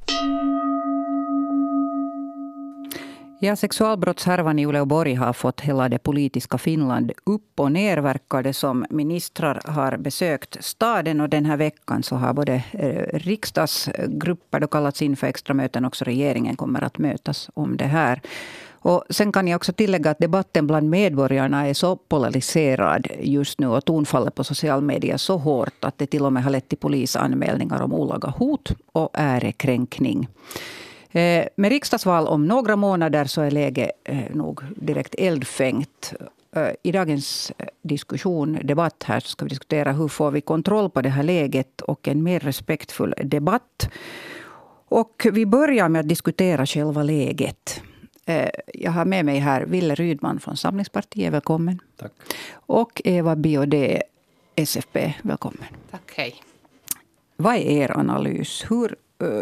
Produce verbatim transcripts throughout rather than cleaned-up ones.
Ja, sexualbrottshärvan i Uleåborg har fått hela det politiska Finland upp och ner, verkar det som. Ministrar har besökt staden och den här veckan så har både riksdagsgrupper och kallats in för extra möten. Också regeringen kommer att mötas om det här. Och sen kan jag också tillägga att debatten bland medborgarna är så polariserad just nu och tonfallet på social media så hårt att det till och med har lett till polisanmälningar om olaga hot och ärekränkning. Med riksdagsval om några månader så är läget nog direkt eldfängt. I dagens diskussion, debatt här, så ska vi diskutera hur får vi kontroll på det här läget och en mer respektfull debatt. Och vi börjar med att diskutera själva läget. Jag har med mig här Ville Rydman från Samlingspartiet, välkommen. Tack. Och Eva Biaudet, S F P, välkommen. Tack, hej. Vad är er analys? Hur...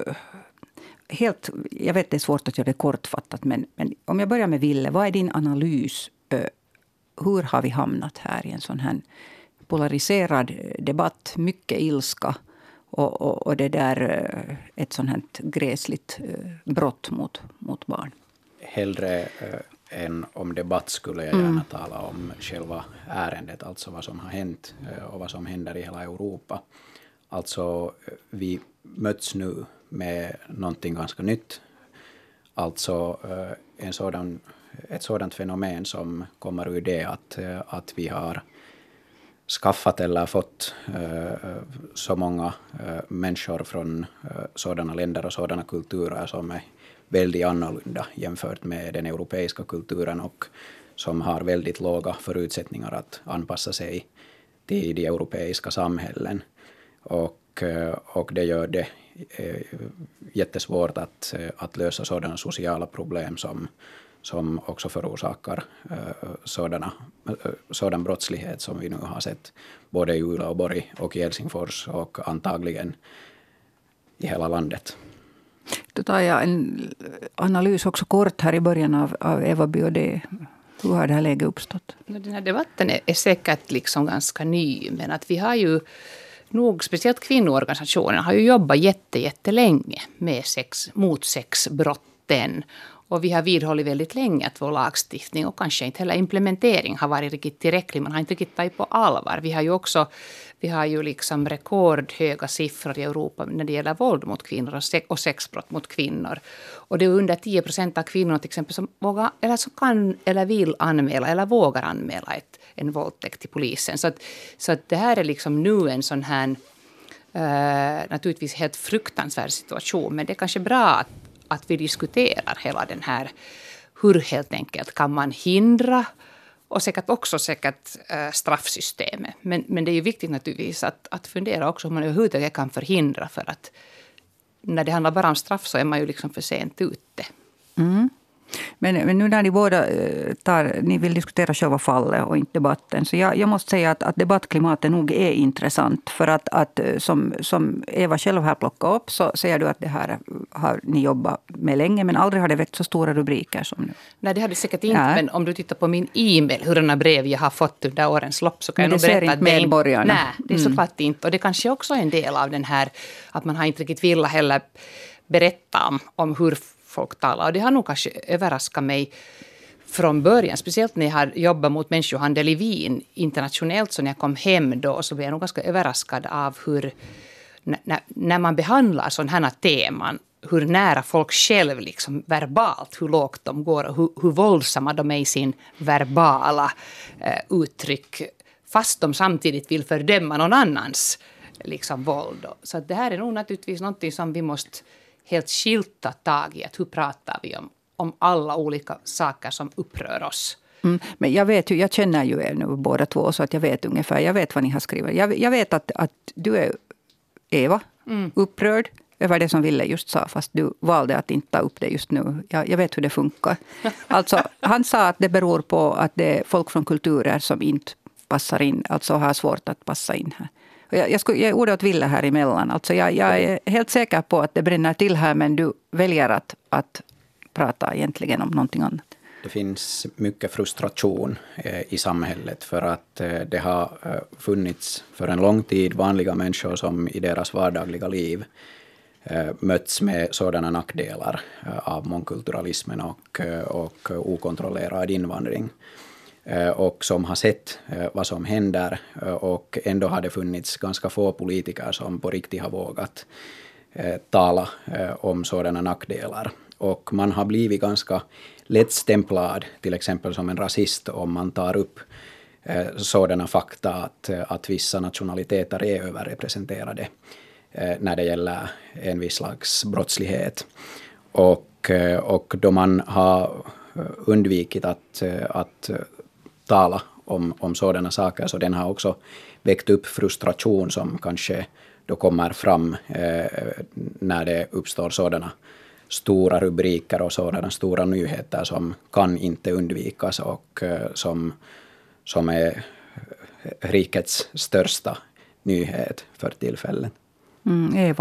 Helt, jag vet det är svårt att göra det kortfattat, men, men om jag börjar med Ville, vad är din analys? Hur har vi hamnat här i en sån här polariserad debatt, mycket ilska och, och, och det där ett sånt här gräsligt brott mot, mot barn? Hellre äh, än om debatt skulle jag gärna mm. tala om själva ärendet, alltså vad som har hänt och vad som händer i hela Europa. Alltså vi möts nu med någonting ganska nytt. Alltså en sådan, ett sådant fenomen som kommer ur det att, att vi har skaffat eller fått så många människor från sådana länder och sådana kulturer som är väldigt annorlunda jämfört med den europeiska kulturen och som har väldigt låga förutsättningar att anpassa sig till de europeiska samhällen. Och, och det gör det jättesvårt att, att lösa sådana sociala problem som, som också förorsakar sådana, sådan brottslighet som vi nu har sett både i Uleåborg och i Helsingfors och antagligen i hela landet. Då tar jag en analys också kort här i början av, av Eva Biaudet. Hur har det här läget uppstått? Den här debatten är, är säkert liksom ganska ny, men att vi har ju nog, speciellt kvinnoorganisationen har ju jobbat jätte, jättelänge med sex, mot sexbrotten. Och vi har vidhållit väldigt länge att vår lagstiftning och kanske inte heller implementering har varit riktigt tillräcklig. Man har inte riktigt tagit på allvar. Vi har ju också vi har ju liksom rekordhöga siffror i Europa när det gäller våld mot kvinnor och, sex, och sexbrott mot kvinnor. Och det är under tio procent av kvinnorna till exempel som, vågar, eller som kan eller vill anmäla eller vågar anmäla ett, en våldtäkt till polisen. Så, att, så att det här är liksom nu en sån här uh, naturligtvis helt fruktansvärd situation. Men det är kanske bra att, att vi diskuterar hela den här, hur helt enkelt kan man hindra och säkert också säkert äh, straffsystemet. Men, men det är ju viktigt naturligtvis att, att fundera också hur man överhuvudtaget kan förhindra. För att när det handlar bara om straff så är man ju liksom för sent ute. Mm. Men, men nu när ni båda tar, ni vill diskutera själva fallet och inte debatten. Så jag, jag måste säga att, att debattklimatet nog är intressant. För att, att som, som Eva själv här plockar upp så säger du att det här har ni jobbat med länge. Men aldrig har det väckt så stora rubriker som nu. Nej, det hade säkert inte. Ja. Men om du tittar på min e-mail, hurna brev jag har fått under årens lopp, så kan men jag nog berätta att det medborgarna. Nej, det är mm. såklart inte. Och det kanske också är en del av den här att man har inte riktigt vilja heller berätta om, om hur folk talar. Och det har nog kanske överraskat mig från början. Speciellt när jag har jobbat mot människohandel i Wien internationellt. Så när jag kom hem då så blev jag nog ganska överraskad av hur när, när man behandlar sådana här teman, hur nära folk själv liksom verbalt, hur lågt de går och hur, hur våldsamma de är i sin verbala eh, uttryck. Fast de samtidigt vill fördöma någon annans liksom, våld. Så att det här är nog naturligtvis något som vi måste helt skilt ta tag i. Att hur pratar vi om, om alla olika saker som upprör oss. Mm, men jag vet ju, jag känner ju er nu båda två så att jag vet ungefär, jag vet vad ni har skrivit. Jag, jag vet att, att du är, Eva, mm. upprörd över det som Ville just sa, fast du valde att inte ta upp det just nu. Jag, jag vet hur det funkar. Alltså, han sa att det beror på att det är folk från kulturer som inte passar in, alltså har svårt att passa in här. Jag, jag, skulle, jag är åt Ville här emellan. Alltså jag, jag är helt säker på att det bränner till här, men du väljer att, att prata egentligen om någonting annat. Det finns mycket frustration eh, i samhället för att eh, det har eh, funnits för en lång tid vanliga människor som i deras vardagliga liv mötts med sådana nackdelar av mångkulturalismen och, och okontrollerad invandring. Och som har sett vad som händer, och ändå har det funnits ganska få politiker som på riktigt har vågat tala om sådana nackdelar. Och man har blivit ganska lättstämplad, till exempel som en rasist, om man tar upp sådana fakta att, att vissa nationaliteter är överrepresenterade när det gäller en viss slags brottslighet. Och, och då man har undvikit att, att tala om, om sådana saker, så den har också väckt upp frustration som kanske då kommer fram eh, när det uppstår sådana stora rubriker och sådana stora nyheter som kan inte undvikas och eh, som, som är rikets största nyhet för tillfället. Mm, Eva?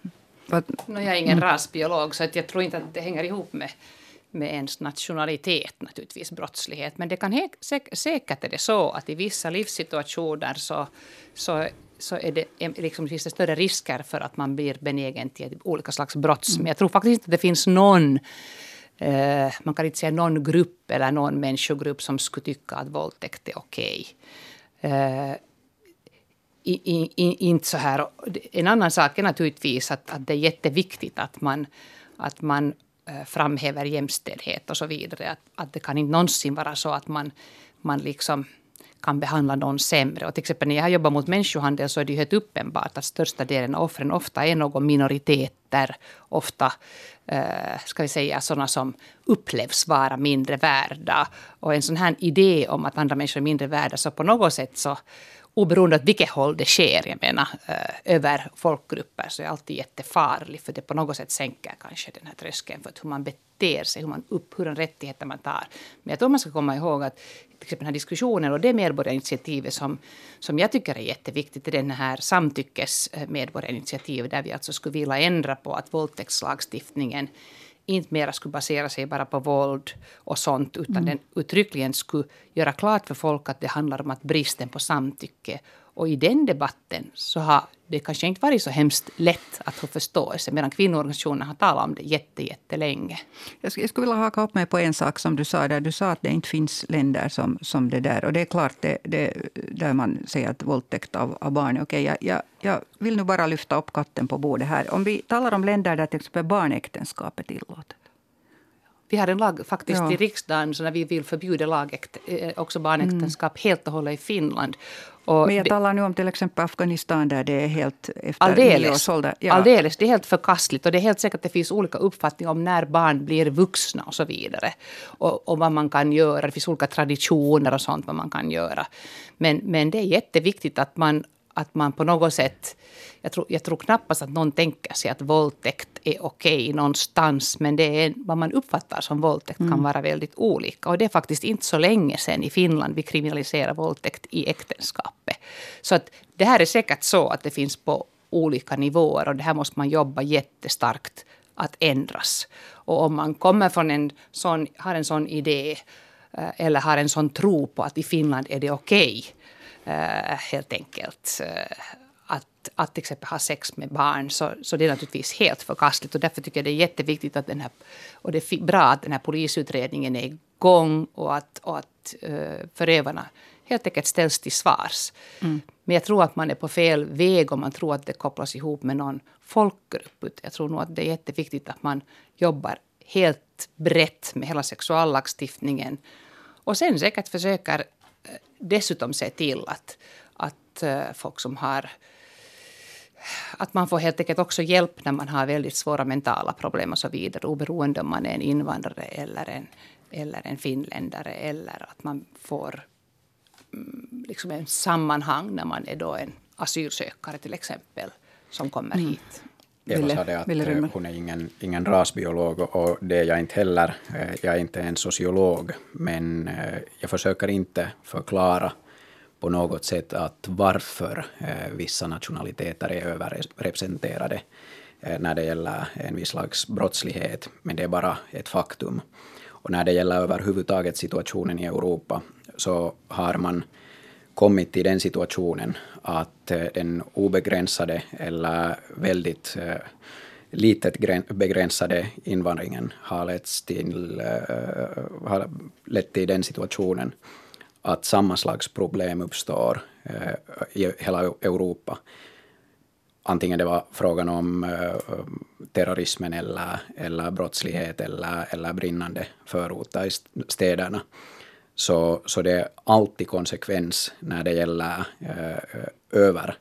No, jag är ingen mm. rasbiolog, så att jag tror inte att det hänger ihop med, med ens nationalitet, naturligtvis brottslighet. Men det kan he- säk- säkert är det så att i vissa livssituationer så, så, så är det, liksom, finns det större risker för att man blir benägen till olika slags brotts. Mm. Men jag tror faktiskt inte att det finns någon, eh, man kan inte säga någon grupp eller någon människogrupp som skulle tycka att våldtäkt är okej. Eh, I, i, inte så här. En annan sak är naturligtvis att, att det är jätteviktigt att man, att man äh, framhäver jämställdhet och så vidare. Att, att det kan inte någonsin vara så att man, man liksom kan behandla någon sämre. Och till exempel när jag har jobbat mot människohandel så är det ju helt uppenbart att största delen av offren ofta är någon minoriteter. Ofta äh, ska vi säga sådana som upplevs vara mindre värda. Och en sån här idé om att andra människor är mindre värda, så på något sätt så oberoende av vilket håll det sker, jag menar, över folkgrupper, så är det alltid jättefarligt, för det på något sätt sänker kanske den här tröskeln för hur man beter sig, hur man upp, hur en rättigheter man tar. Men jag tror man ska komma ihåg att till exempel den här diskussionen och det medborgarinitiativet som, som jag tycker är jätteviktigt, är den här samtyckesmedborgarinitiativet, där vi alltså skulle vilja ändra på att våldtäktslagstiftningen inte mera skulle basera sig bara på våld och sånt, utan mm. den uttryckligen skulle göra klart för folk att det handlar om att bristen på samtycke. Och i den debatten så har det kanske inte varit så hemskt lätt att få förståelse, medan kvinnoorganisationerna har talat om det jätte, jättelänge. Jag skulle, jag skulle vilja haka upp mig på en sak som du sa där. Du sa att det inte finns länder som, som det där. Och det är klart det, det, där man säger att våldtäkt av, av barn är okej. Jag, jag, jag vill nu bara lyfta upp katten på bordet här. Om vi talar om länder där till exempel barnäktenskap är tillåtet. Vi har en lag faktiskt ja. i riksdagen så när vi vill förbjuda laget, också barnäktenskap mm. helt och hållet i Finland. Och men jag det, talar nu om till exempel Afghanistan där det är helt efter alldeles, nio års ålder. Ja. Alldeles, det är helt förkastligt, och det är helt säkert att det finns olika uppfattningar om när barn blir vuxna och så vidare. Och, och vad man kan göra, det finns olika traditioner och sånt vad man kan göra. Men, men det är jätteviktigt att man, att man på något sätt, jag tror, jag tror knappast att någon tänker sig att våldtäkt är okej någonstans, men det är vad man uppfattar som våldtäkt mm. kan vara väldigt olika. Och det är faktiskt inte så länge sedan i Finland vi kriminaliserar våldtäkt i äktenskapet. Så att det här är säkert så att det finns på olika nivåer, och det här måste man jobba jättestarkt att ändras. Och om man kommer från en sån, har en sån idé eller har en sån tro på att i Finland är det okej, helt enkelt att, att till exempel ha sex med barn, så, så det är naturligtvis helt förkastligt, och därför tycker jag det är jätteviktigt att den här, och det är bra att den här polisutredningen är igång, och att, och att uh, förövarna helt enkelt ställs till svars. Mm. Men jag tror att man är på fel väg om man tror att det kopplas ihop med någon folkgrupp. Jag tror nog att det är jätteviktigt att man jobbar helt brett med hela sexuallagstiftningen, och sen säkert försöker dessutom se till att, att folk som har, att man får helt enkelt också hjälp när man har väldigt svåra mentala problem och så vidare, oberoende om man är en invandrare eller en, eller en finländare, eller att man får liksom en sammanhang när man är då en asylsökare till exempel som kommer mm. hit. Eva sa det att hon är ingen, ingen rasbiolog, och det är jag inte heller. Jag är inte en sociolog, men jag försöker inte förklara på något sätt att varför vissa nationaliteter är överrepresenterade när det gäller en viss slags brottslighet, men det är bara ett faktum. Och när det gäller överhuvudtaget situationen i Europa, så har man kommit till den situationen att den obegränsade eller väldigt litet begränsade invandringen har lett till, har lett till den situationen att samma slags problem uppstår i hela Europa. Antingen det var frågan om terrorismen eller, eller brottslighet eller, eller brinnande förorter i städerna. Så, så det är alltid konsekvens när det gäller över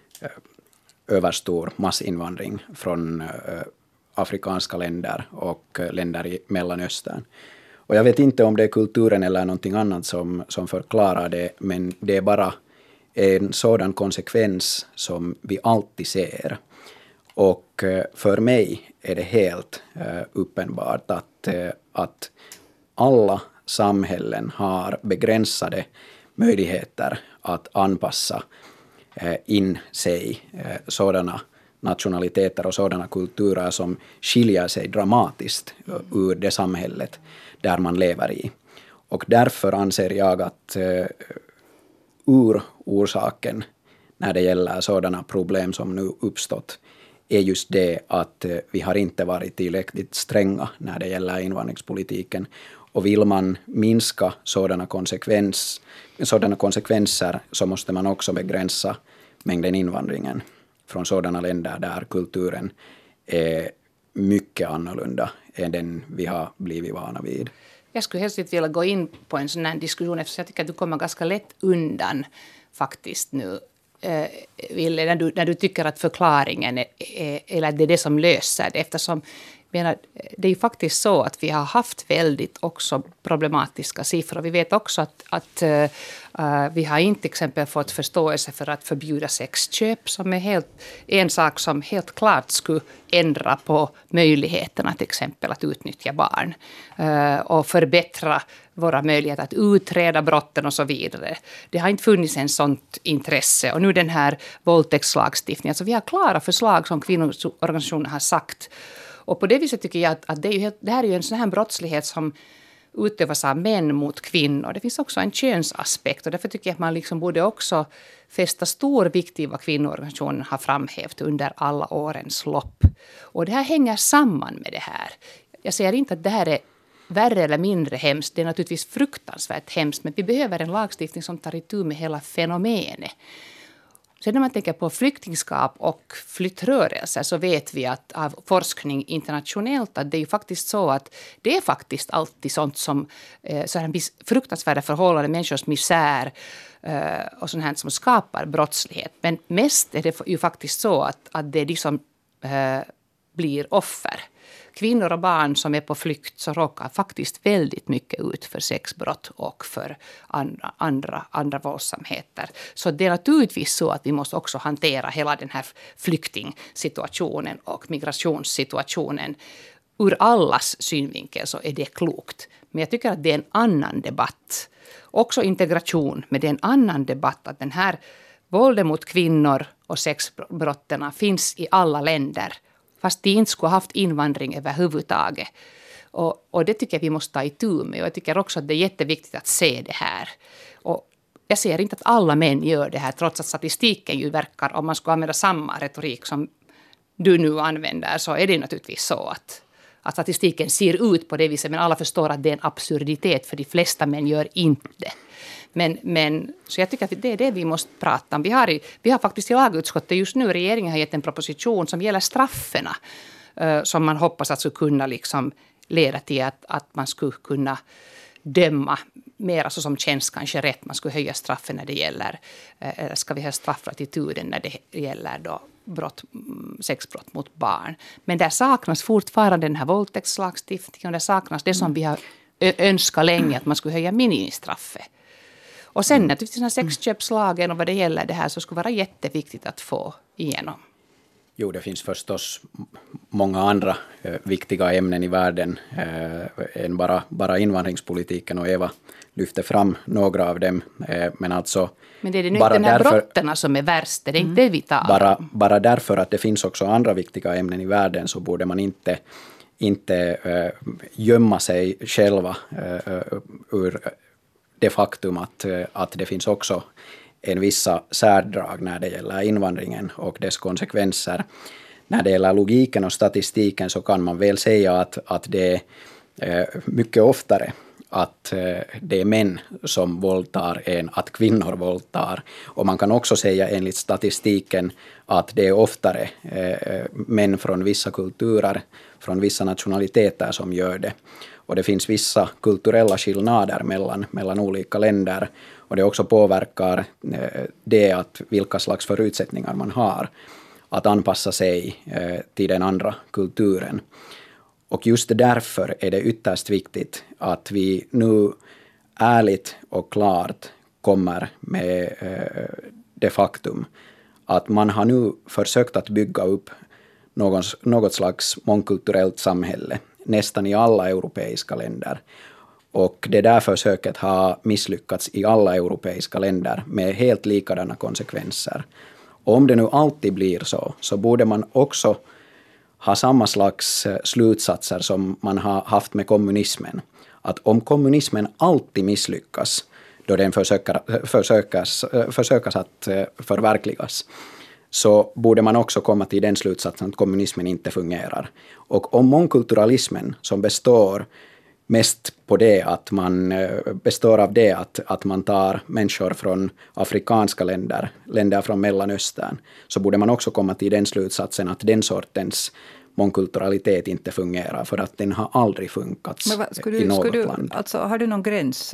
överstor massinvandring från afrikanska länder och länder i Mellanöstern. Och jag vet inte om det är kulturen eller någonting annat som, som förklarar det, men det är bara en sådan konsekvens som vi alltid ser. Och för mig är det helt uppenbart att, att alla samhällen har begränsade möjligheter att anpassa in sig sådana nationaliteter och sådana kulturer som skiljer sig dramatiskt ur det samhället där man lever i. Och därför anser jag att ur orsaken när det gäller sådana problem som nu uppstått är just det att vi har inte varit tillräckligt stränga när det gäller invandringspolitiken. Och vill man minska sådana, konsekvens, sådana konsekvenser så måste man också begränsa mängden invandringen från sådana länder där kulturen är mycket annorlunda än den vi har blivit vana vid. Jag skulle helst vilja gå in på en sån här diskussion eftersom jag tycker att du kommer ganska lätt undan faktiskt nu. Eh, Ville, när, du, när du tycker att förklaringen är, är, eller det är det som löser det. Eftersom menar, det är ju faktiskt så att vi har haft väldigt också problematiska siffror. Vi vet också att, att uh, vi har inte till exempel fått förståelse för att förbjuda sexköp som är helt, en sak som helt klart skulle ändra på möjligheterna till exempel att utnyttja barn uh, och förbättra våra möjligheter att utreda brotten och så vidare. Det har inte funnits en sånt intresse. Och nu den här våldtäktslagstiftningen. Alltså vi har klara förslag som kvinnoorganisationer har sagt. Och på det viset tycker jag att, att det, är ju helt, det här är ju en sån här brottslighet som utövas av män mot kvinnor. Det finns också en könsaspekt och därför tycker jag att man liksom borde också fästa stor vikt i vad kvinnoorganisationen har framhävt under alla årens lopp. Och det här hänger samman med det här. Jag säger inte att det här är värre eller mindre hemskt. Det är naturligtvis fruktansvärt hemskt, men vi behöver en lagstiftning som tar itu med hela fenomenet. Sen när man tänker på flyktingskap och flyttrörelser så vet vi att av forskning internationellt att det är ju faktiskt så att det är faktiskt alltid sånt som eh, så här fruktansvärda förhållanden, människors misär eh, och sånt här som skapar brottslighet. Men mest är det ju faktiskt så att, att det är de som eh, blir offer. Kvinnor och barn som är på flykt så råkar faktiskt väldigt mycket ut för sexbrott och för andra, andra, andra våldsamheter. Så det är naturligtvis så att vi måste också hantera hela den här flyktingsituationen och migrationssituationen. Ur allas synvinkel så är det klokt. Men jag tycker att det är en annan debatt. Också integration, men det är en annan debatt att den här våldet mot kvinnor och sexbrotten finns i alla länder. Fast de inte skulle ha haft invandring överhuvudtaget. Och, och det tycker jag vi måste ta itu med. Och jag tycker också att det är jätteviktigt att se det här. Och jag ser inte att alla män gör det här. Trots att statistiken ju verkar, om man ska använda samma retorik som du nu använder. Så är det naturligtvis så att, att statistiken ser ut på det viset. Men alla förstår att det är en absurditet. För de flesta män gör inte det. Men, men, så jag tycker att det är det vi måste prata om. Vi har, i, vi har faktiskt i lagutskottet just nu, regeringen har gett en proposition som gäller strafferna. Uh, som man hoppas att skulle kunna liksom leda till att, att man skulle kunna döma mer så som känns kanske rätt. Man skulle höja straffen när det gäller, eller uh, ska vi ha strafflatituden när det gäller då brott, sexbrott mot barn. Men där saknas fortfarande den här våldtäktslagstiftningen och där saknas det som vi har önskat länge att man skulle höja minimistraffet. Och sen naturligtvis den här sexköpslagen och vad det gäller det här så skulle vara jätteviktigt att få igenom. Jo, det finns förstås många andra eh, viktiga ämnen i världen eh, än bara, bara invandringspolitiken och Eva lyfter fram några av dem. Eh, men alltså... Men det är det nu inte den här därför, brotterna som är värst, det är inte mm. det vi tar. Bara, bara därför att det finns också andra viktiga ämnen i världen så borde man inte, inte eh, gömma sig själva eh, ur det faktum att, att det finns också en vissa särdrag när det gäller invandringen och dess konsekvenser. när det gäller logiken och statistiken så kan man väl säga att, att det är eh, mycket oftare att eh, det är män som våldtar än att kvinnor våldtar. Och man kan också säga enligt statistiken att det är oftare eh, män från vissa kulturer, från vissa nationaliteter som gör det. Och det finns vissa kulturella skillnader mellan, mellan olika länder. Och det också påverkar eh, det att vilka slags förutsättningar man har att anpassa sig eh, till den andra kulturen. Och just därför är det ytterst viktigt att vi nu ärligt och klart kommer med eh, det faktum att man har nu försökt att bygga upp någon, något slags mångkulturellt samhälle nästan i alla europeiska länder. Och det där försöket har misslyckats i alla europeiska länder med helt likadana konsekvenser. Och om det nu alltid blir så, så borde man också ha samma slags slutsatser som man har haft med kommunismen. Att om kommunismen alltid misslyckas då den försöker, försökas, försökas att förverkligas, så borde man också komma till den slutsatsen att kommunismen inte fungerar. Och om mångkulturalismen, som består mest på det att man består av det att, att man tar människor från afrikanska länder, länder från Mellanöstern, så borde man också komma till den slutsatsen att den sortens mångkulturalitet inte fungerar, för att den har aldrig funkat i något du, land. Alltså, har du någon gräns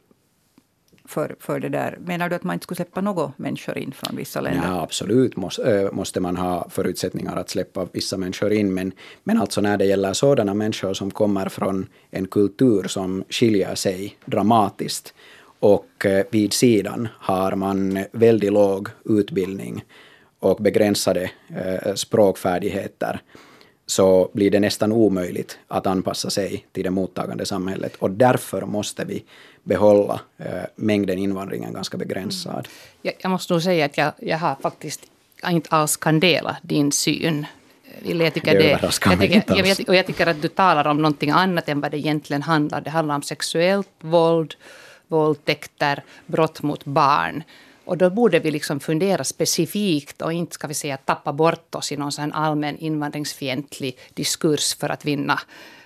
för, för det där? Menar du att man inte skulle släppa några människor in från vissa länder? Ja, absolut måste, måste man ha förutsättningar att släppa vissa människor in, men, men alltså när det gäller sådana människor som kommer från en kultur som skiljer sig dramatiskt och vid sidan har man väldigt låg utbildning och begränsade eh, språkfärdigheter, så blir det nästan omöjligt att anpassa sig till det mottagande samhället. Och därför måste vi behålla eh, mängden invandringen ganska begränsad. Mm. Jag, jag måste nog säga att jag, jag har faktiskt jag inte alls kan dela din syn. Jag tycker det det, överraskar jag mig tycker, inte alls. jag, och jag tycker att du talar om någonting annat än vad det egentligen handlar. Det handlar om sexuellt våld, våldtäkter, brott mot barn. Och då borde vi liksom fundera specifikt och inte ska vi säga tappa bort oss i någon sån allmän invandringsfientlig diskurs för att vinna,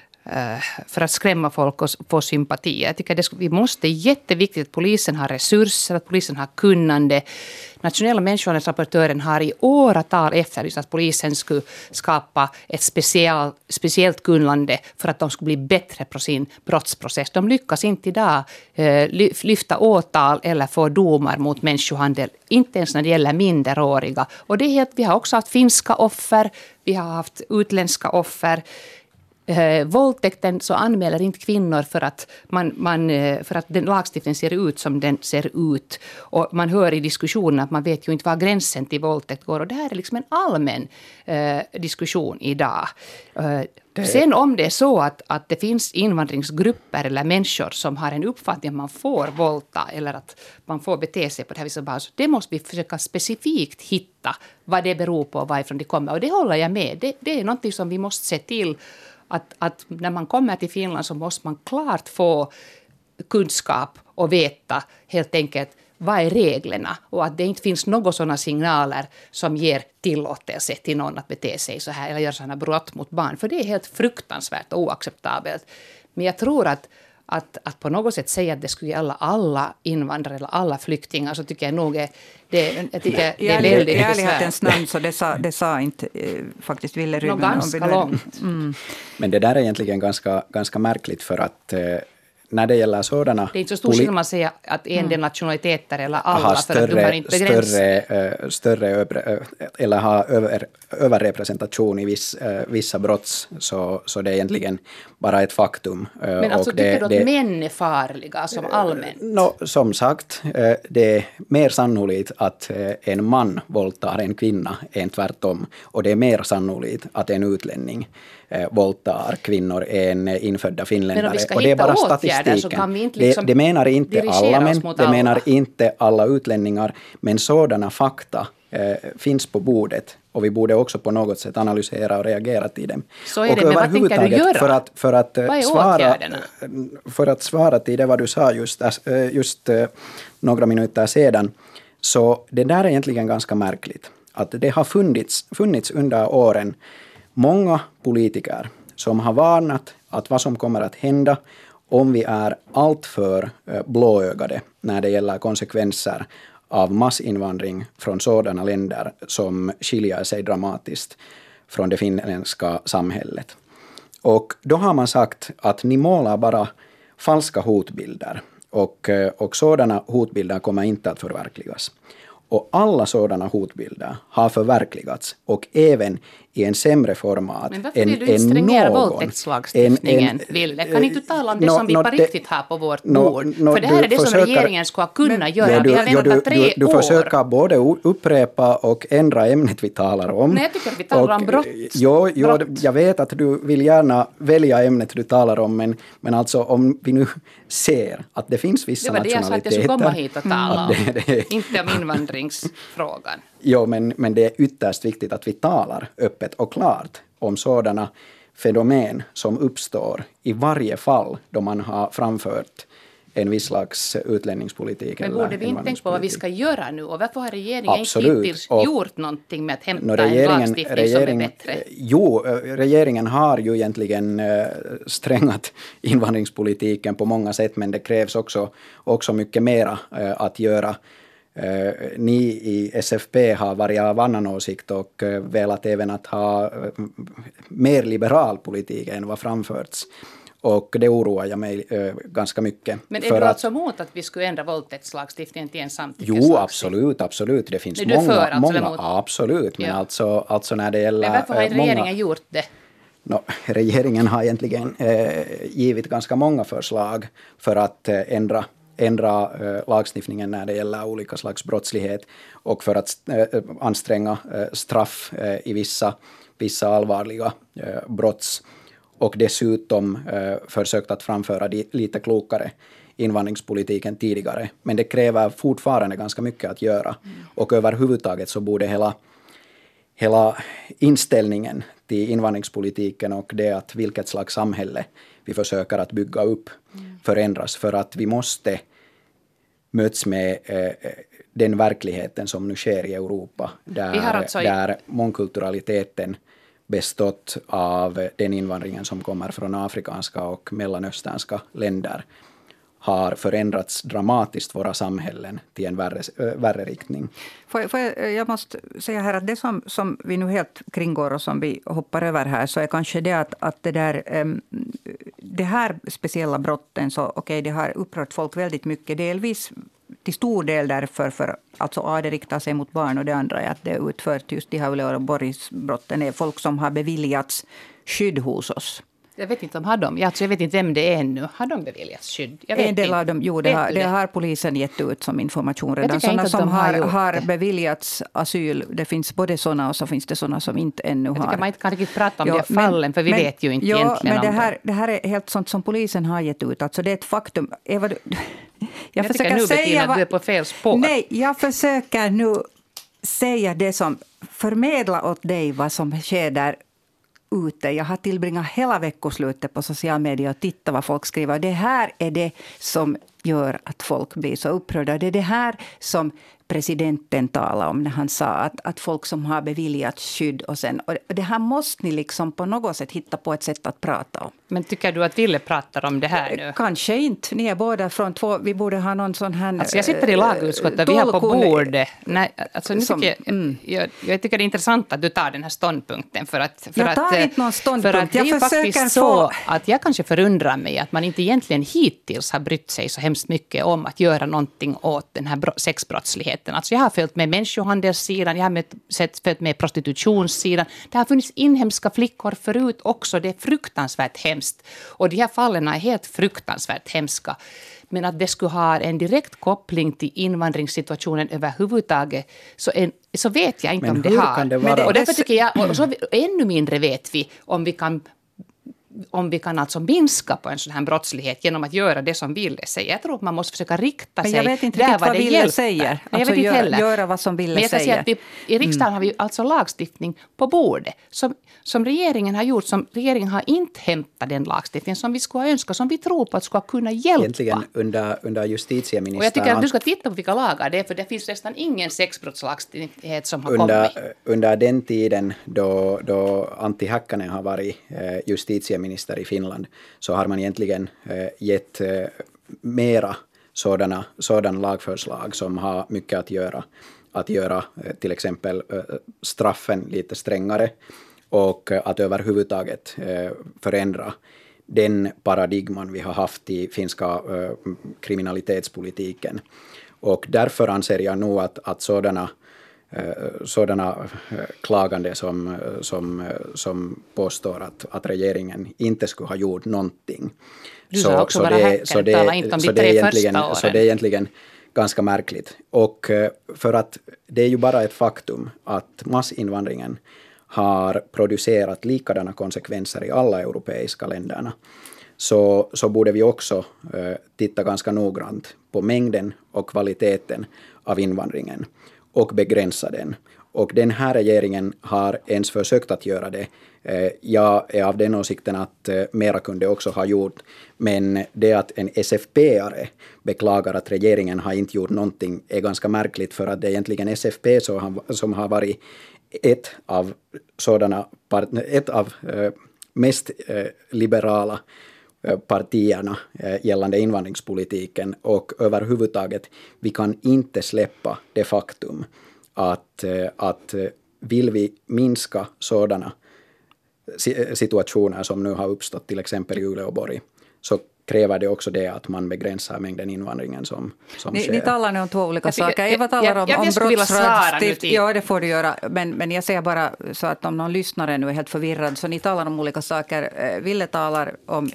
för att skrämma folk och få sympati. Jag tycker att vi måste, jätteviktigt att polisen har resurser, att polisen har kunnande. Nationella människohandelsrapportören har i åratal efterlyst att polisen skulle skapa ett speciell, speciellt kunnande för att de skulle bli bättre på sin brottsprocess. De lyckas inte idag eh, lyfta åtal eller få domar mot människohandel, inte ens när det gäller minderåriga. Och det är helt, vi har också haft finska offer, vi har haft utländska offer. Eh, våldtäkten så anmäler inte kvinnor för att, man, man, för att den lagstiftningen ser ut som den ser ut. Och man hör i diskussionen att man vet ju inte var gränsen till våldtäkt går. Och det här är liksom en allmän eh, diskussion idag. Eh, det... Sen om det är så att, att det finns invandringsgrupper eller människor som har en uppfattning att man får våldta eller att man får bete sig på det här viset, så det måste vi försöka specifikt hitta vad det beror på och varifrån det kommer. Och det håller jag med. Det, det är något som vi måste se till. Att, att när man kommer till Finland så måste man klart få kunskap och veta helt enkelt vad är reglerna. Och att det inte finns några sådana signaler som ger tillåtelse till någon att bete sig så här eller göra sådana brott mot barn. För det är helt fruktansvärt och oacceptabelt. Men jag tror att, att, att på något sätt säga att det skulle gälla alla invandrare eller alla flyktingar, så tycker jag nog är, det, jag tycker det är väldigt besvärligt. I ärlighetens namn så det sa, det sa inte eh, faktiskt Wille Rydman. Ganska långt. Mm. Men det där är egentligen ganska, ganska märkligt, för att eh, när det gäller sådana... Det är inte så stor skillnad om man säger att en del nationaliteter eller alla, aha, större, för att de har inte begränsat. Större, större eller ha över, överrepresentation i viss, vissa brott, så, så det är egentligen bara ett faktum. Men alltså och tycker det, du att det, män är farliga som allmänt? No, som sagt, det är mer sannolikt att en man våldtar en kvinna än tvärtom. Och det är mer sannolikt att en utlänning våldtar kvinnor än infödda finländare. Men och det är bara statistiken. Så kan vi inte liksom det, det menar inte alla män, det alla. menar inte alla utlänningar, men sådana fakta eh, finns på bordet. Och vi borde också på något sätt analysera och reagera till dem. Så är det, men vad tänker du göra? För att, för att, vad är svara, åtgärderna? För att svara till det vad du sa just, just några minuter sedan, så det där är egentligen ganska märkligt. att det har funnits, funnits under åren många politiker som har varnat att vad som kommer att hända om vi är alltför blåögade när det gäller konsekvenser av massinvandring från sådana länder som skiljer sig dramatiskt från det finländska samhället. Och då har man sagt att ni målar bara falska hotbilder och, och sådana hotbilder kommer inte att förverkligas. Och alla sådana hotbilder har förverkligats och även i en sämre format än någon. Men varför vill du inte strängera våldtäktslagstiftningen, Ville? Kan inte du tala om det no, som vi no, på det, riktigt har på vårt no, bord? No, För det här är det försöker, som regeringen ska kunna men, göra. Du, vi har väntat du, tre du, du år. Du försöker både upprepa och ändra ämnet vi talar om. Nej, jag tycker att vi talar och, om brott. Jo, jo brott. Jag vet att du vill gärna välja ämnet du talar om, men, men alltså om vi nu ser att det finns vissa nationaliteter. Det var det jag sa att jag skulle komma hit och tala om. Det, det, inte om invandringsfrågan. Jo, men, men det är ytterst viktigt att vi talar öppet och klart om sådana fenomen som uppstår i varje fall då man har framfört en viss slags utlänningspolitik. Men borde vi inte tänka på vad vi ska göra nu? Och varför har regeringen Absolut. inte hittills och, gjort någonting med att hämta no, regeringen, en lagstiftning regering, som är bättre? Jo, regeringen har ju egentligen strängat invandringspolitiken på många sätt, men det krävs också, också mycket mera att göra. Uh, ni i S F P har varit av annan åsikt och uh, velat även att ha uh, mer liberal politik än vad framförts. Och det oroar jag mig uh, ganska mycket. Men är du alltså emot att vi skulle ändra våldtäktslagstiftningen till en samtyckeslagstiftning? Jo, absolut, absolut. Det finns är många, för, alltså, många emot? absolut. Men ja. alltså, alltså när det gäller... Men varför har uh, regeringen många, gjort det? No, regeringen har egentligen uh, givit ganska många förslag för att uh, ändra ändra eh, lagstiftningen när det gäller olika slags brottslighet och för att eh, anstränga eh, straff eh, i vissa, vissa allvarliga eh, brotts och dessutom eh, försökt att framföra de, lite klokare invandringspolitiken tidigare. Men det kräver fortfarande ganska mycket att göra mm. och överhuvudtaget så borde hela, hela inställningen till invandringspolitiken och det att vilket slags samhälle vi försöker att bygga upp mm. förändras för att vi måste möts med eh, den verkligheten som nu sker i Europa där, alltså i... där mångkulturaliteten bestått av den invandringen som kommer från afrikanska och mellanösternska länder har förändrats dramatiskt våra samhällen till en värre, äh, värre riktning. För, för jag måste säga här att det som, som vi nu helt kringgår och som vi hoppar över här så är kanske det att, att det, där, um, det här speciella brotten så okej, okay, det har upprört folk väldigt mycket. Delvis till stor del därför för alltså A, det riktar sig mot barn och det andra är att det är utfört just de här Uleåborgsbrotten är folk som har beviljats skydd hos oss. Jag vet inte om har de. Alltså jag vet inte vem det är ännu. Har de beviljats skydd? Jag vet en del inte. av dem, jo, det har, det har polisen gett ut som information redan. Sådana som har, har, har beviljats asyl, det finns både sådana och så finns det sådana som inte ännu har. Jag tycker man inte kan riktigt prata om jo, de fallen, för vi men, vet ju inte jo, egentligen men det om här, det. det här är helt sånt som polisen har gett ut. Alltså det är ett faktum. Eva, du, jag, jag försöker tycker nu säga att du är på fel spår. Nej, jag försöker nu säga det som förmedla åt dig vad som sker där ute. Jag har tillbringat hela veckoslutet på sociala medier och tittat vad folk skriver. Det här är det som gör att folk blir så upprörda. Det är det här som presidenten talade om när han sa att, att folk som har beviljats skydd och sen... Och det här måste ni liksom på något sätt hitta på ett sätt att prata om. Men tycker du att Ville pratar om det här nu? Kanske inte. Ni är båda från två... Vi borde ha någon sån här... Alltså jag sitter i lagutskottet, vi har på bordet. Nej, alltså nu som, tycker jag, mm. jag, jag tycker det är intressant att du tar den här ståndpunkten. För att, för jag tar att, inte någon ståndpunkt. För att det är jag ju faktiskt få... så att jag kanske förundrar mig att man inte egentligen hittills har brytt sig så hemskt mycket om att göra någonting åt den här sexbrottsligheten. Alltså jag har följt med människohandelssidan, jag har med, sett, följt med prostitutionssidan. Det har funnits inhemska flickor förut också. Det är fruktansvärt hemskt. Och de här fallen är helt fruktansvärt hemska. Men att det skulle ha en direkt koppling till invandringssituationen överhuvudtaget så, en, så vet jag inte men om det har. Det Men det, och därför tycker jag, och så ännu mindre vet vi om vi kan om vi kan alltså minska på en sån här brottslighet genom att göra det som Ville säger. Jag tror att man måste försöka rikta men sig jag vet inte där riktigt vad vad det Ville hjälper. säger. Nej, jag alltså vet inte gör, heller. göra vad som Ville men jag kan säger. säga att vi, i riksdagen mm. har vi alltså lagstiftning på bordet som, som regeringen har gjort, som regeringen har inte hämtat den lagstiftningen som vi skulle ha önskat, som vi tror på att ska kunna hjälpa. Egentligen under, under justitieministern. Och jag tycker att du ska titta på vilka lagar det är, för det finns nästan ingen sexbrottslagstiftning som har under, kommit. Under den tiden då, då Antti Häkkänen har varit eh, justitieminister i Finland så har man egentligen eh, gett eh, mera sådana, sådana lagförslag som har mycket att göra. Att göra eh, till exempel eh, straffen lite strängare och eh, att överhuvudtaget eh, förändra den paradigman vi har haft i finska eh, kriminalitetspolitiken. Och därför anser jag nog att, att sådana, eh, sådana klagande som, som, som påstår att, att regeringen inte skulle ha gjort någonting. Du sa också bara Häkkänen, tala inte om de tre första åren. Så det är egentligen ganska märkligt. Och eh, för att det är ju bara ett faktum att massinvandringen har producerat likadana konsekvenser i alla europeiska länderna. Så, så borde vi också eh, titta ganska noggrant på mängden och kvaliteten av invandringen och begränsa den. Och den här regeringen har ens försökt att göra det. Eh, jag är av den åsikten att eh, mera kunde också ha gjort. Men det att en S F P-are beklagar att regeringen har inte gjort någonting är ganska märkligt, för att det är egentligen S F P som har, som har varit ett av sådana ett av eh, mest eh, liberala partierna gällande invandringspolitiken, och överhuvudtaget vi kan inte släppa det faktum att, att vill vi minska sådana situationer som nu har uppstått till exempel i Uleåborg, så kräver det också det att man begränsar mängden invandringen som, som ni, sker. Ni talar nu om två olika jag, saker. Jag, Eva talar om, jag, jag, jag om brottslagstiftning. Ja, det får du göra. Men, men jag säger bara så att om någon lyssnare nu är helt förvirrad, så ni talar om olika saker. Ville talar om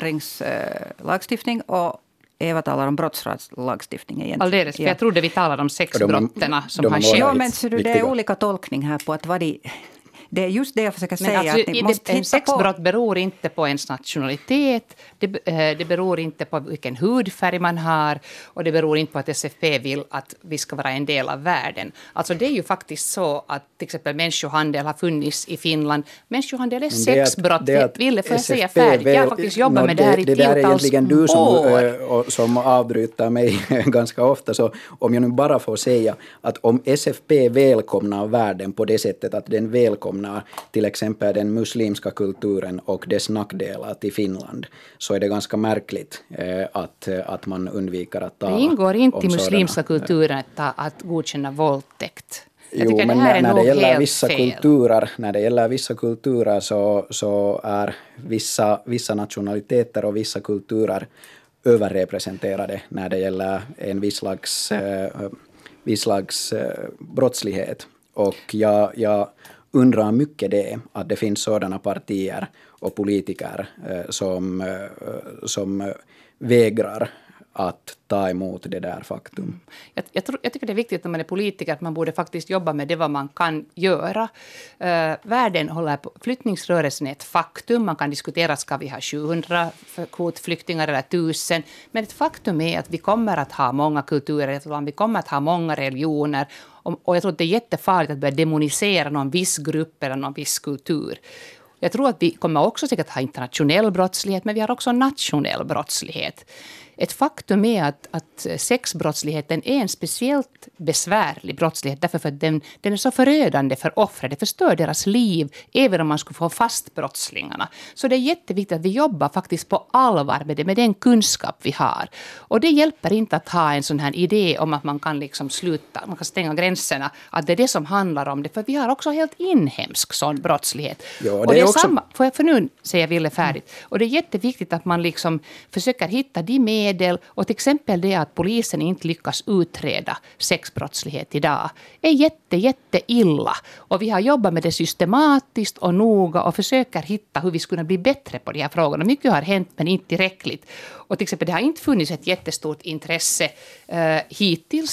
invandringslagstiftning och Eva talar om brottslagstiftning. Alldeles, för jag trodde vi talade om sexbrotten som de har har skett. Ja, men så det är olika tolkning här på att vad de... Det är just det jag försöker Men säga. alltså, att ni det, måste en titta sexbrott på. beror inte på ens nationalitet, det, det beror inte på vilken hudfärg man har, och det beror inte på att S F P vill att vi ska vara en del av världen. Alltså det är ju faktiskt så att till exempel människohandel har funnits i Finland. Människohandel är sexbrott. Ville, får jag säga färdigt? Jag har faktiskt jobbat no, med det här i det, det där är egentligen du som, år. som avbryter mig ganska ofta. Så om jag nu bara får säga att om S F P välkomnar världen på det sättet att den välkomnar till exempel den muslimska kulturen och dess nackdelar till Finland, så är det ganska märkligt eh, att, att man undviker att tala om sådana. Det ingår inte i muslimska kulturen att, att godkänna våldtäkt. Jag jo, men det här när, när, det gäller vissa fel. kulturer, när det gäller vissa kulturer så, så är vissa, vissa nationaliteter och vissa kulturer överrepresenterade när det gäller en viss slags, eh, viss slags eh, brottslighet. Och jag, jag undrar mycket det, att det finns sådana partier och politiker eh, som, eh, som vägrar att ta emot det där faktum. Jag, jag, tror, jag tycker det är viktigt när man är politiker att man borde faktiskt jobba med det vad man kan göra. Uh, världen håller på, flyttningsrörelsen är ett faktum. Man kan diskutera, ska vi ha sjuhundra kvotflyktingar eller tusen. Men ett faktum är att vi kommer att ha många kulturer, vi kommer att ha många religioner. Och, och jag tror att det är jättefarligt att börja demonisera någon viss grupp eller någon viss kultur. Jag tror att vi kommer också säkert ha internationell brottslighet, men vi har också nationell brottslighet. Ett faktum är att, att sexbrottsligheten är en speciellt besvärlig brottslighet, därför att den, den är så förödande för offret. Det förstör deras liv, även om man skulle få fast brottslingarna. Så det är jätteviktigt att vi jobbar faktiskt på allvar med det, med den kunskap vi har. Och det hjälper inte att ha en sån här idé om att man kan liksom sluta, man kan stänga gränserna, att det är det som handlar om det. För vi har också helt inhemsk sån brottslighet. Ja, det och det är, är också... samma, för, jag, för nu säger Ville färdigt. Och det är jätteviktigt att man liksom försöker hitta de med och till exempel det att polisen inte lyckas utreda sexbrottslighet idag är jätte, jätte illa. Och vi har jobbat med det systematiskt och noga och försöker hitta hur vi skulle bli bättre på de här frågorna. Mycket har hänt men inte tillräckligt. Och till exempel det har inte funnits ett jättestort intresse eh, hittills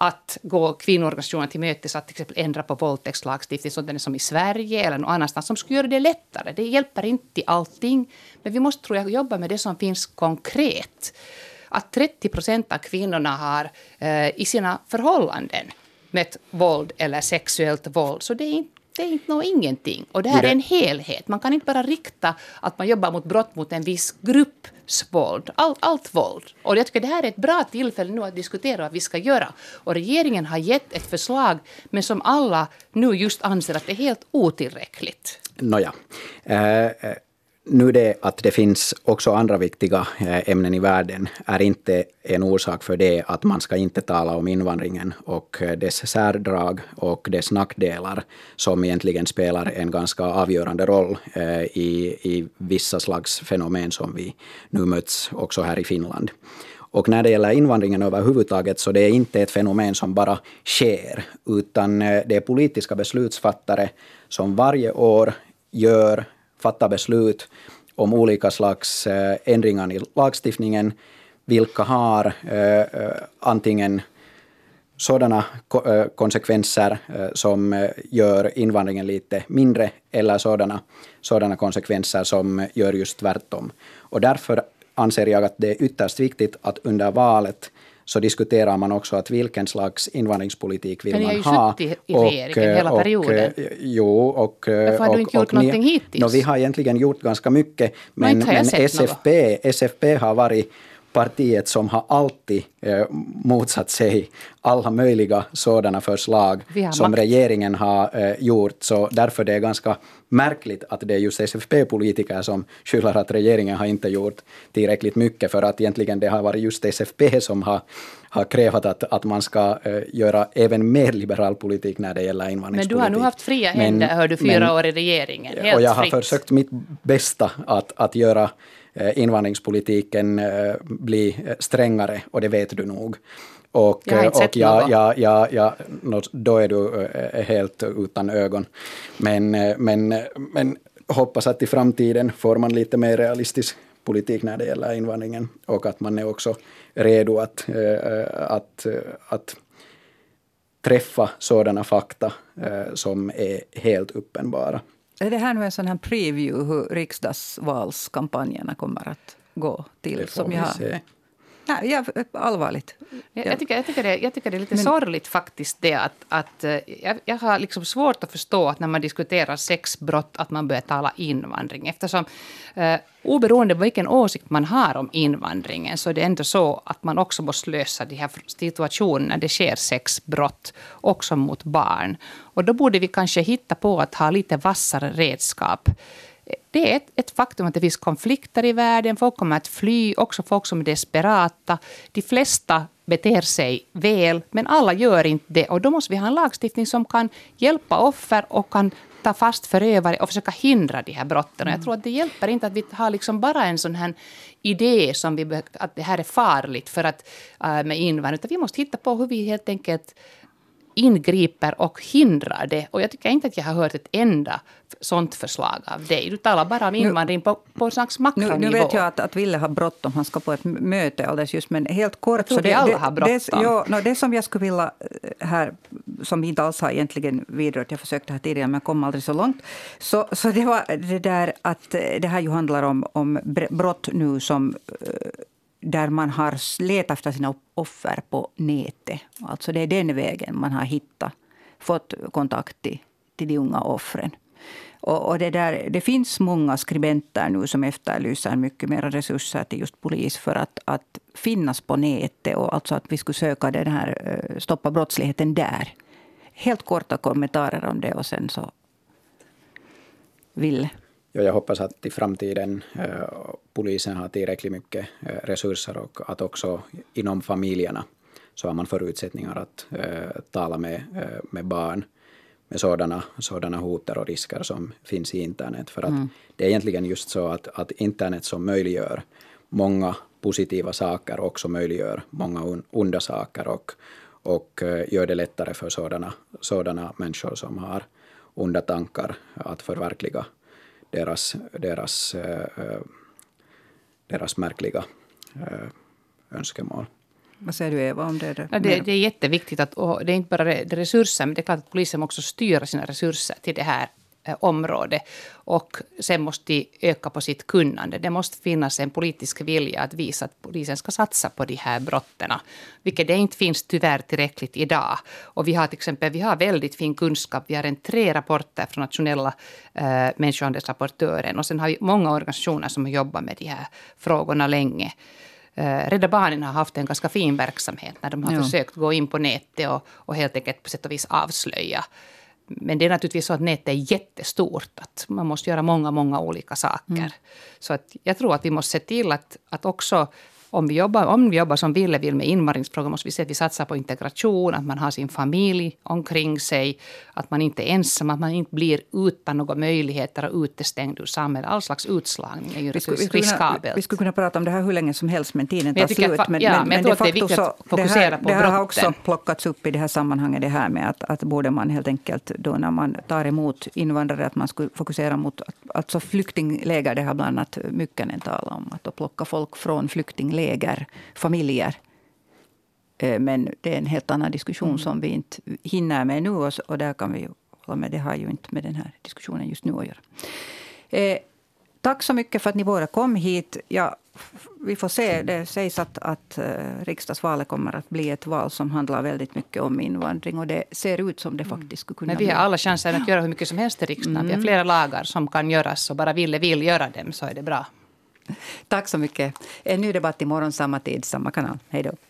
att gå kvinnoorganisationer till mötes att till exempel ändra på våldtäktslagstiftning sådant som i Sverige eller någon annanstans som skulle göra det lättare. Det hjälper inte i allting, men vi måste tror jag jobba med det som finns konkret. Att trettio procent av kvinnorna har eh, i sina förhållanden med våld eller sexuellt våld, så det är inte Det är inte nog ingenting. Och det här är en helhet. Man kan inte bara rikta att man jobbar mot brott mot en viss grupps våld. All, allt våld. Och jag tycker det här är ett bra tillfälle nu att diskutera vad vi ska göra. Och regeringen har gett ett förslag, men som alla nu just anser att det är helt otillräckligt. Nåja. Eh, nu det att det finns också andra viktiga ämnen i världen är inte en orsak för det att man ska inte tala om invandringen och dess särdrag och dess nackdelar som egentligen spelar en ganska avgörande roll i, i vissa slags fenomen som vi nu möts också här i Finland. Och när det gäller invandringen överhuvudtaget så det är inte ett fenomen som bara sker, utan det är politiska beslutsfattare som varje år gör fatta beslut om olika slags eh, ändringar i lagstiftningen, vilka har eh, antingen sådana ko- eh, konsekvenser eh, som eh, gör invandringen lite mindre eller sådana, sådana konsekvenser som gör just tvärtom. Och därför anser jag att det är ytterst viktigt att under valet så diskuterar man också att vilken slags invandringspolitik vill man ha. Men ni har ju suttit i regeringen och, hela perioden. Och, jo, och... Varför har och, du inte gjort och, någonting ni, hittills? No, vi har egentligen gjort ganska mycket, men, men S F P, S F P har varit partiet som har alltid eh, motsatt sig alla möjliga sådana förslag som makt. Regeringen har eh, gjort. Så därför det är ganska märkligt att det är just S F P-politiker som skyller att regeringen har inte gjort tillräckligt mycket, för att egentligen det har varit just S F P som har, har krävt att, att man ska eh, göra även mer liberal politik när det gäller invandringspolitik. Men du har nu haft fria händer, hör du, fyra men, år i regeringen. Helt och jag har fritt. försökt mitt bästa att, att göra invandringspolitiken bli strängare, och det vet du nog. Och, jag har inte sett och ja, ja, ja, ja, då är du helt utan ögon. Men, men, men hoppas att i framtiden får man lite mer realistisk politik när det gäller invandringen, och att man är också redo att, att, att träffa sådana fakta som är helt uppenbara. Är det här nu en sån här preview hur riksdagsvalskampanjerna kommer att gå till? Det får som vi jag se. Nej, jag, allvarligt. Jag, jag, tycker, jag, tycker det, jag tycker det är lite Men, sorgligt faktiskt det att, att jag, jag har liksom svårt att förstå att när man diskuterar sexbrott att man börjar tala invandring. Eftersom eh, oberoende av vilken åsikt man har om invandringen så är det ändå så att man också måste lösa de här situationerna när det sker sexbrott också mot barn. Och då borde vi kanske hitta på att ha lite vassare redskap. Det är ett, ett faktum att det finns konflikter i världen. Folk kommer att fly, också folk som är desperata. De flesta beter sig väl, men alla gör inte det. Och då måste vi ha en lagstiftning som kan hjälpa offer och kan ta fast förövare och försöka hindra de här brotten. Mm. Jag tror att det hjälper inte att vi har liksom bara en sån här idé som vi, att det här är farligt för att, äh, med invandring. Utan vi måste hitta på hur vi helt enkelt ingriper och hindrar det. Och jag tycker inte att jag har hört ett enda sånt förslag av dig. Du talar bara om invandring nu, på, på en slags makronivå. Nu, nu vet jag att, att Ville har bråttom. Han ska på ett möte alldeles just. Men helt kort. Jag tror så det, vi alla det, har bråttom. Det, ja, no, det som jag skulle vilja här, som vi inte alls har egentligen vidrört. Jag försökte här tidigare men kom aldrig så långt. Så, så det var det där att det här ju handlar om, om brott nu som där man har letat efter sina offer på nätet. Alltså det är den vägen man har hittat, fått kontakt till, till de unga offren. Och, och det, där, det finns många skribenter nu som efterlyser mycket mer resurser till just polis för att, att finnas på nätet. Och alltså att vi skulle söka den här, stoppa brottsligheten där. Helt korta kommentarer om det och sen så vill. Ja, jag hoppas att i framtiden eh, polisen har tillräckligt mycket eh, resurser och att också inom familjerna så har man förutsättningar att eh, tala med, eh, med barn med sådana, sådana hoter och risker som finns i internet. För att mm. det är egentligen just så att, att internet som möjliggör många positiva saker också möjliggör många onda saker och, och eh, gör det lättare för sådana, sådana människor som har onda tankar att förverkliga deras, deras, äh, deras märkliga äh, önskemål. Vad säger du, Eva, om det? Ja, det, det är jätteviktigt att, och det är inte bara resurser, men det är klart att polisen också styra sina resurser till det här eh, området. Och sen måste de öka på sitt kunnande. Det måste finnas en politisk vilja att visa att polisen ska satsa på de här brotten. Vilket det inte finns tyvärr tillräckligt idag. Och vi har till exempel vi har väldigt fin kunskap. Vi har en tre rapporter från nationella eh, människohandelsrapportören. Och sen har vi många organisationer som har jobbat med de här frågorna länge. Rädda Barnen har haft en ganska fin verksamhet när de har ja. försökt gå in på nätet och, och helt enkelt på sätt och vis avslöja. Men det är naturligtvis så att nätet är jättestort. Att man måste göra många, många olika saker. Mm. Så att jag tror att vi måste se till att, att också om vi jobbar, om vi jobbar som Ville vill med invandringsfrågor måste vi se att vi satsar på integration, att man har sin familj omkring sig, att man inte är ensam, att man inte blir utan några möjligheter och utestängd ur samhället. All slags utslagning är ju vi skulle, riskabelt. Vi, vi skulle kunna prata om det här hur länge som helst, men tiden tar slut. Men, ja, men, men, men jag tror att det är viktigt att fokusera det här, på det här brotten. har också plockats upp i det här sammanhanget, det här med att, att borde man helt enkelt då när man tar emot invandrare, att man skulle fokusera mot alltså flyktingläger, det har bland annat Mykkänen talat om, att då plocka folk från flyktingläger, familjer. Men det är en helt annan diskussion mm. som vi inte hinner med nu. Och där kan vi ju hålla med. Det har ju inte med den här diskussionen just nu att göra. Eh, tack så mycket för att ni båda kom hit. Ja, vi får se. Det sägs att, att uh, riksdagsvalet kommer att bli ett val som handlar väldigt mycket om invandring. Och det ser ut som det faktiskt skulle kunna bli. Men vi har alla chanser att göra hur mycket som helst i riksdagen. Mm. Vi har flera lagar som kan göras. Och bara ville vill göra dem så är det bra. Tack så mycket. En ny debatt imorgon, samma tid, samma kanal. Hej då.